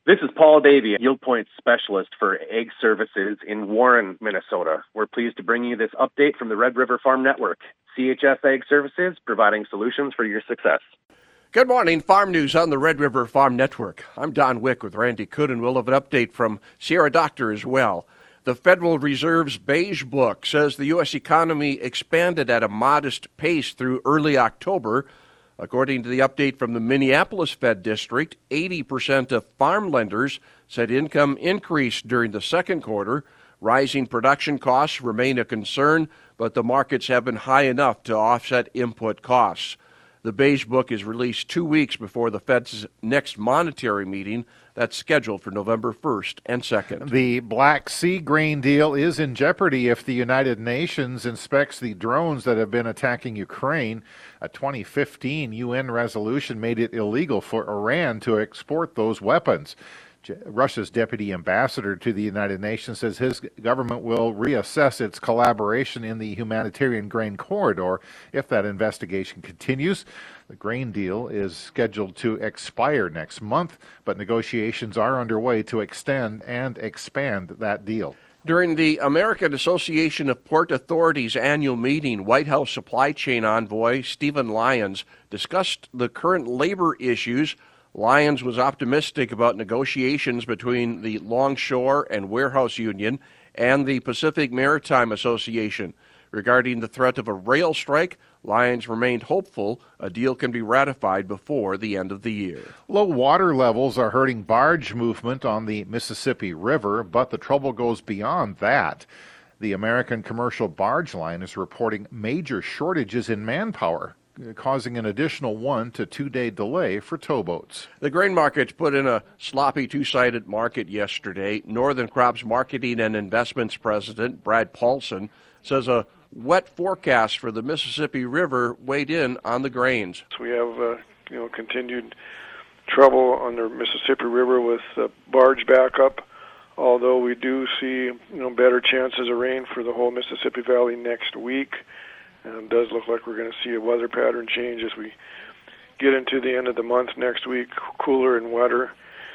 This is Paul Davey, Yield Point Specialist for Egg Services in Warren, Minnesota. We're pleased to bring you this update from the Red River Farm Network. CHS Egg Services, providing solutions for your success. Good morning, Farm News on the Red River Farm Network. I'm Don Wick with Randy Cood, and we'll have an update from Sierra Doctor as well. The Federal Reserve's Beige Book says the U.S. economy expanded at a modest pace through early October. According to the update from the Minneapolis Fed District, 80% of farm lenders said income increased during the second quarter. Rising production costs remain a concern, but the markets have been high enough to offset input costs. The Beige Book is released 2 weeks before the Fed's next monetary meeting that's scheduled for November 1st and 2nd. The Black Sea grain deal is in jeopardy if the United Nations inspects the drones that have been attacking Ukraine. A 2015 UN resolution made it illegal for Iran to export those weapons. Russia's deputy ambassador to the United Nations says his government will reassess its collaboration in the humanitarian grain corridor if that investigation continues. The grain deal is scheduled to expire next month, but negotiations are underway to extend and expand that deal. During the American Association of Port Authorities annual meeting, White House supply chain envoy Stephen Lyons discussed the current labor issues. Lyons was optimistic about negotiations between the Longshore and Warehouse Union and the Pacific Maritime Association. Regarding the threat of a rail strike, Lyons remained hopeful a deal can be ratified before the end of the year. Low water levels are hurting barge movement on the Mississippi River, but the trouble goes beyond that. The American Commercial Barge Line is reporting major shortages in manpower, causing an additional 1 to 2 day delay for towboats. The grain market put in a sloppy two-sided market yesterday. Northern Crops Marketing and Investments President Brad Paulson says a wet forecast for the Mississippi River weighed in on the grains. We have continued trouble on the Mississippi River with barge backup, although we do see better chances of rain for the whole Mississippi Valley next week. And it does look like we're going to see a weather pattern change as we get into the end of the month next week, cooler and wetter.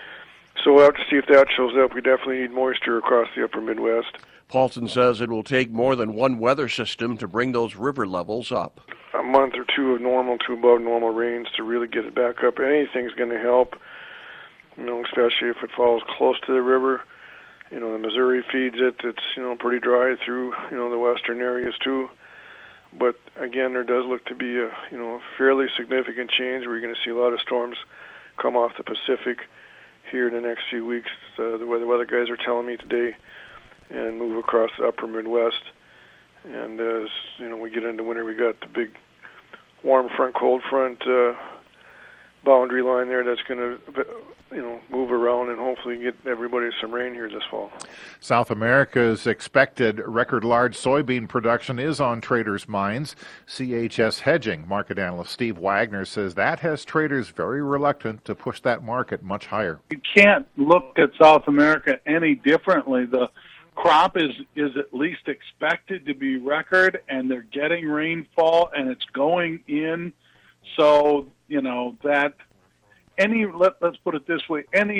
So we'll have to see if that shows up. We definitely need moisture across the upper Midwest. Paulson says it will take more than one weather system to bring those river levels up. A month or two of normal to above normal rains to really get it back up. Anything's going to help, especially if it falls close to the river. The Missouri feeds it. It's, pretty dry through, the western areas too. But again, there does look to be a fairly significant change. We're going to see a lot of storms come off the Pacific here in the next few weeks. The weather guys are telling me today, and move across the upper Midwest. And as we get into winter, we got the big warm front, cold front boundary line there that's going to move around and hopefully get everybody some rain here this fall. South America's expected record large soybean production is on traders' minds. CHS Hedging market analyst Steve Wagner says that has traders very reluctant to push that market much higher. You can't look at South America any differently. The crop is at least expected to be record, and they're getting rainfall, and it's going in. So, that let's put it this way,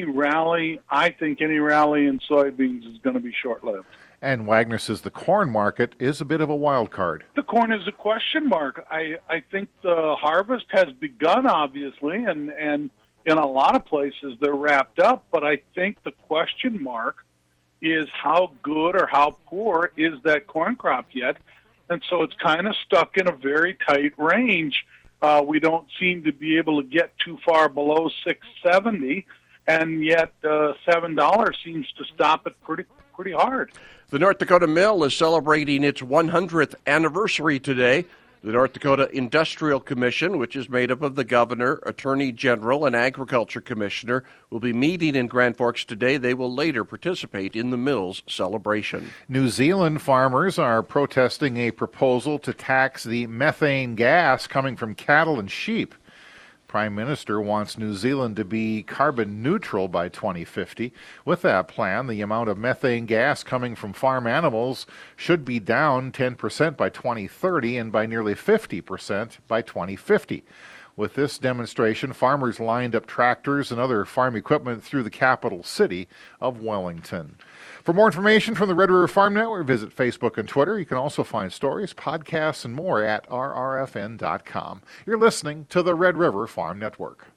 I think any rally in soybeans is going to be short-lived. And Wagner says the corn market is a bit of a wild card. The corn is a question mark. I think the harvest has begun, obviously, and in a lot of places they're wrapped up, but I think the question mark is how good or how poor is that corn crop yet? And so it's kind of stuck in a very tight range. We don't seem to be able to get too far below $6.70, and yet $7 seems to stop it pretty hard. The North Dakota Mill is celebrating its 100th anniversary today. The North Dakota Industrial Commission, which is made up of the governor, attorney general, and agriculture commissioner, will be meeting in Grand Forks today. They will later participate in the mill's celebration. New Zealand farmers are protesting a proposal to tax the methane gas coming from cattle and sheep. Prime Minister wants New Zealand to be carbon neutral by 2050. With that plan, the amount of methane gas coming from farm animals should be down 10% by 2030 and by nearly 50% by 2050. With this demonstration, farmers lined up tractors and other farm equipment through the capital city of Wellington. For more information from the Red River Farm Network, visit Facebook and Twitter. You can also find stories, podcasts, and more at rrfn.com. You're listening to the Red River Farm Network.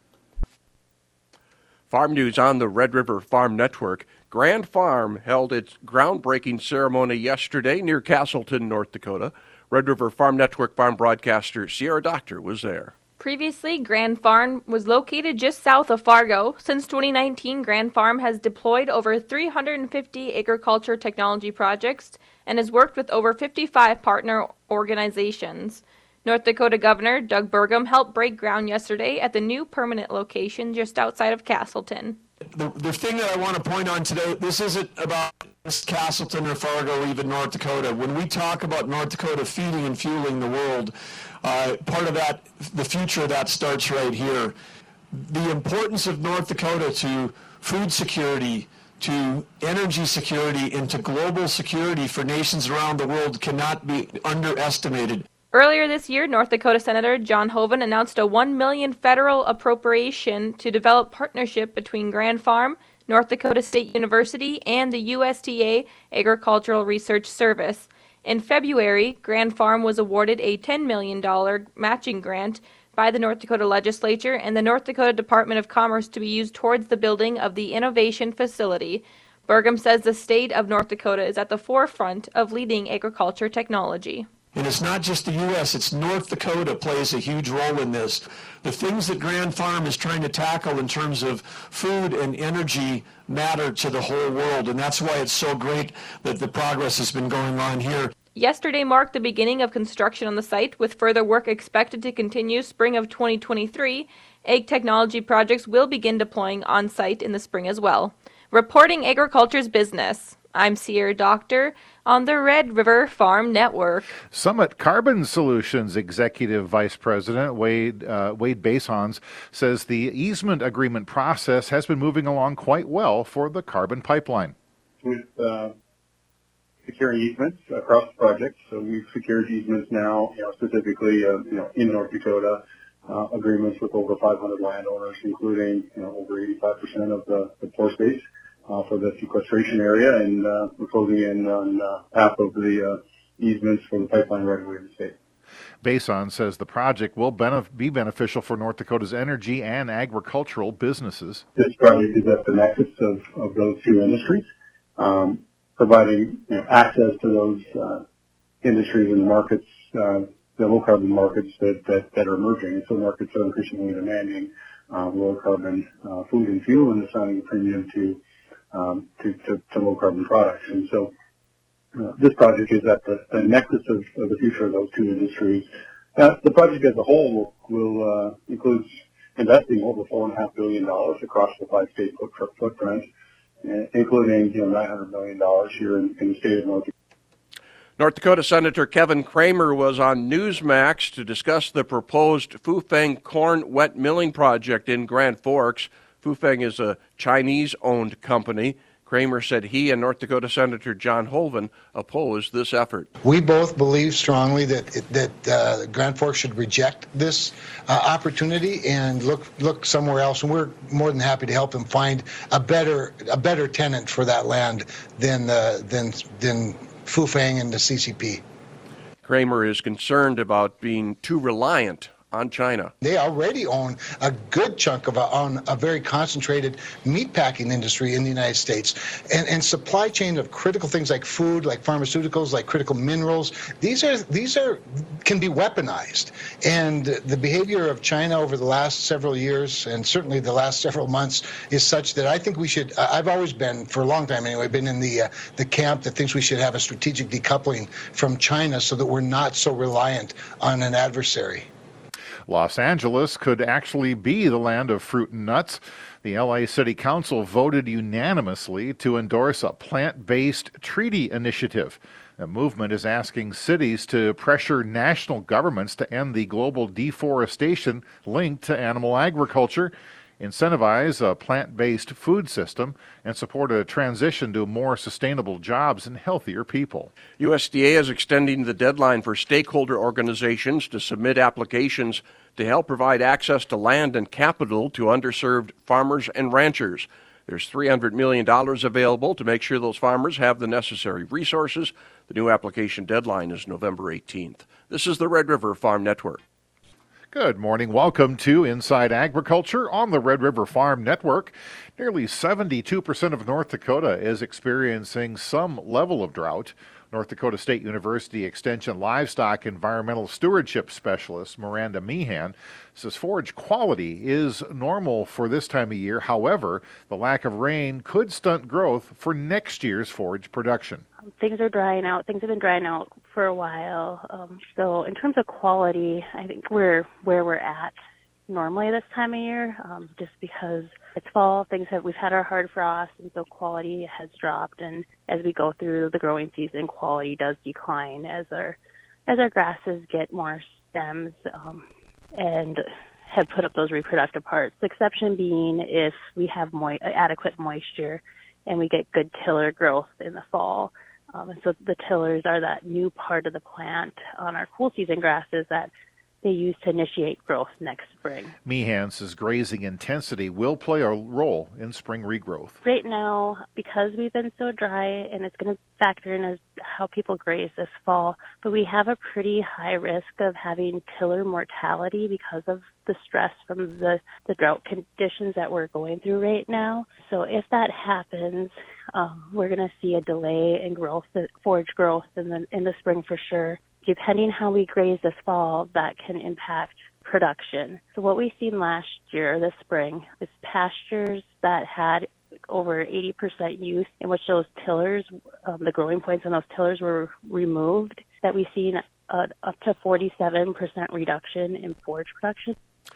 Farm news on the Red River Farm Network. Grand Farm held its groundbreaking ceremony yesterday near Castleton, North Dakota. Red River Farm Network farm broadcaster Sierra Doctor was there. Previously, Grand Farm was located just south of Fargo. Since 2019, Grand Farm has deployed over 350 agriculture technology projects and has worked with over 55 partner organizations. North Dakota Governor Doug Burgum helped break ground yesterday at the new permanent location just outside of Castleton. The thing that I want to point on today, this isn't about Castleton or Fargo or even North Dakota. When we talk about North Dakota feeding and fueling the world, part of that, the future of that starts right here. The importance of North Dakota to food security, to energy security, and to global security for nations around the world cannot be underestimated. Earlier this year, North Dakota Senator John Hoeven announced a $1 million federal appropriation to develop partnership between Grand Farm, North Dakota State University, and the USDA Agricultural Research Service. In February, Grand Farm was awarded a $10 million matching grant by the North Dakota Legislature and the North Dakota Department of Commerce to be used towards the building of the Innovation Facility. Burgum says the state of North Dakota is at the forefront of leading agriculture technology. And it's not just the U.S., it's North Dakota plays a huge role in this. The things that Grand Farm is trying to tackle in terms of food and energy matter to the whole world, and that's why it's so great that the progress has been going on here. Yesterday marked the beginning of construction on the site, with further work expected to continue spring of 2023. Ag technology projects will begin deploying on site in the spring as well. Reporting Agriculture's Business, I'm Sierra Doctor on the Red River Farm Network. Summit Carbon Solutions Executive Vice President Wade Basons says the easement agreement process has been moving along quite well for the carbon pipeline. With securing easements across the project, so we've secured easements now, specifically, in North Dakota, agreements with over 500 landowners, including, over 85% of the pore space. For the sequestration area, and we're closing in on half of the easements for the pipeline right away in the state. Bason says the project will be beneficial for North Dakota's energy and agricultural businesses. This project is at the nexus of those two industries, providing access to those industries and markets, the low carbon markets that are emerging. And so markets are increasingly demanding low carbon food and fuel, and assigning a premium to low carbon products. And so this project is at the nexus of the future of those two industries. The project as a whole will includes investing over $4.5 billion across the 5-state footprint, including $900 million here in the state of North Dakota. North Dakota Senator Kevin Cramer was on Newsmax to discuss the proposed Fufeng corn wet milling project in Grand Forks. Fufeng is a Chinese-owned company. Cramer said he and North Dakota Senator John Hoeven oppose this effort. We both believe strongly that Grand Forks should reject this opportunity and look somewhere else, and we're more than happy to help them find a better tenant for that land than Fufeng and the CCP. Cramer is concerned about being too reliant on China. They already own a good chunk of a very concentrated meatpacking industry in the United States, and supply chain of critical things like food, like pharmaceuticals, like critical minerals. These are can be weaponized, and the behavior of China over the last several years, and certainly the last several months, is such that I think we should. I've always been, for a long time anyway, been in the camp that thinks we should have a strategic decoupling from China so that we're not so reliant on an adversary. Los Angeles could actually be the land of fruit and nuts. The LA City Council voted unanimously to endorse a plant-based treaty initiative. The movement is asking cities to pressure national governments to end the global deforestation linked to animal agriculture. incentivize a plant-based food system, and support a transition to more sustainable jobs and healthier people. USDA is extending the deadline for stakeholder organizations to submit applications to help provide access to land and capital to underserved farmers and ranchers. There's $300 million available to make sure those farmers have the necessary resources. The new application deadline is November 18th. This is the Red River Farm Network. Good morning. Welcome to Inside Agriculture on the Red River Farm Network. Nearly 72% of North Dakota is experiencing some level of drought. North Dakota State University Extension Livestock Environmental Stewardship Specialist Miranda Meehan says forage quality is normal for this time of year. However, the lack of rain could stunt growth for next year's forage production. Things are drying out. Things have been drying out for a while. So in terms of quality, I think we're where we're at normally this time of year, just because it's fall. We've had our hard frost, and so quality has dropped. And as we go through the growing season, quality does decline as our grasses get more stems and have put up those reproductive parts. The exception being if we have adequate moisture and we get good tiller growth in the fall. And so the tillers are that new part of the plant on our cool season grasses that they use to initiate growth next spring. Meehan says grazing intensity will play a role in spring regrowth. Right now, because we've been so dry, and it's going to factor in as how people graze this fall, but we have a pretty high risk of having tiller mortality because of the stress from the drought conditions that we're going through right now. So if that happens, we're going to see a delay in growth, forage growth in the spring for sure. Depending how we graze this fall, that can impact production. So what we've seen last year, this spring, is pastures that had over 80% use, in which those tillers, the growing points on those tillers were removed, that we've seen up to 47% reduction in forage production.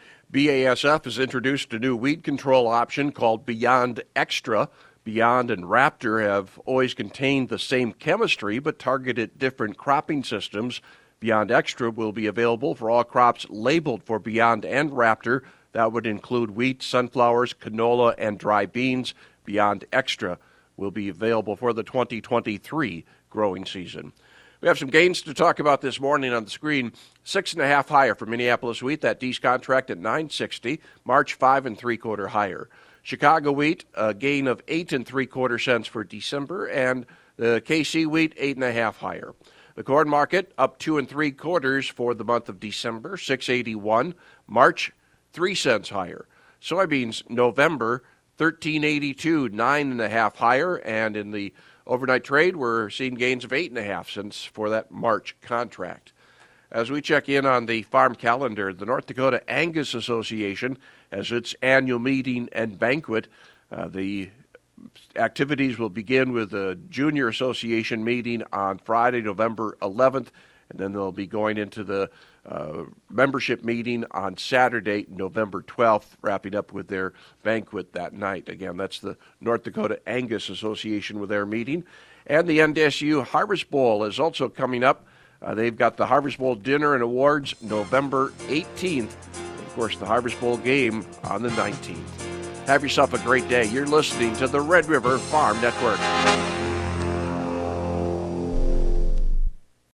BASF has introduced a new weed control option called Beyond Extra. Beyond and Raptor have always contained the same chemistry but targeted different cropping systems. Beyond Extra will be available for all crops labeled for Beyond and Raptor. That would include wheat, sunflowers, canola, and dry beans. Beyond Extra will be available for the 2023 growing season. We have some gains to talk about this morning on the screen. 6.5 higher for Minneapolis wheat. That D's contract at $9.60. March 5 3/4 higher. Chicago wheat, a gain of 8 3/4 cents for December, and the KC wheat 8.5 higher. The corn market up 2 3/4 for the month of December, $6.81. March 3 cents higher. Soybeans November 13.82, 9.5 higher, and in the overnight trade we're seeing gains of 8.5 cents for that March contract. As we check in on the farm calendar, the North Dakota Angus Association has its annual meeting and banquet. The activities will begin with a junior association meeting on Friday, November 11th, and then they'll be going into the membership meeting on Saturday, November 12th, wrapping up with their banquet that night. Again, that's the North Dakota Angus Association with their meeting. And the NDSU Harvest Bowl is also coming up. They've got the Harvest Bowl dinner and awards November 18th. Of course, the Harvest Bowl game on the 19th. Have yourself a great day. You're listening to the Red River Farm Network.